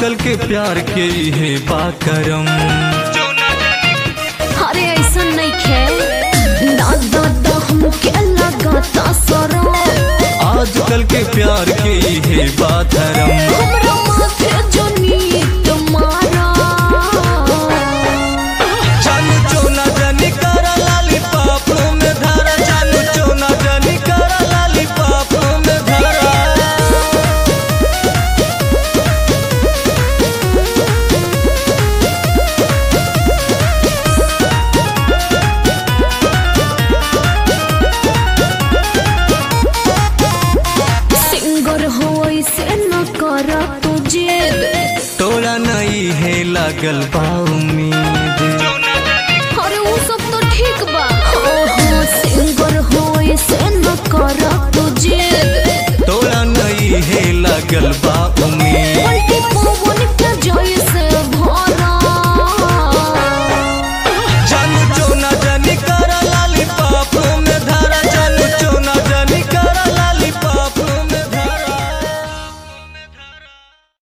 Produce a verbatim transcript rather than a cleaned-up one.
आजकल के प्यार के है बाकरम। अरे ऐसा नहीं खे ना दादा हमके लगाता सरम। आजकल के प्यार के है बाकरम। हमरा माथे जो नीत मारा जानू चोना जानी करा लाली पापों में धारा। जानू चोना जानी करा लाली पापों में धारा। तोरा नहीं है लागल बा उम्मीद। अरे वो सब तो ठीक बा। हाँ सिंगर होए से न करा तुझे। तोरा नहीं है लागल बा उम्मीद।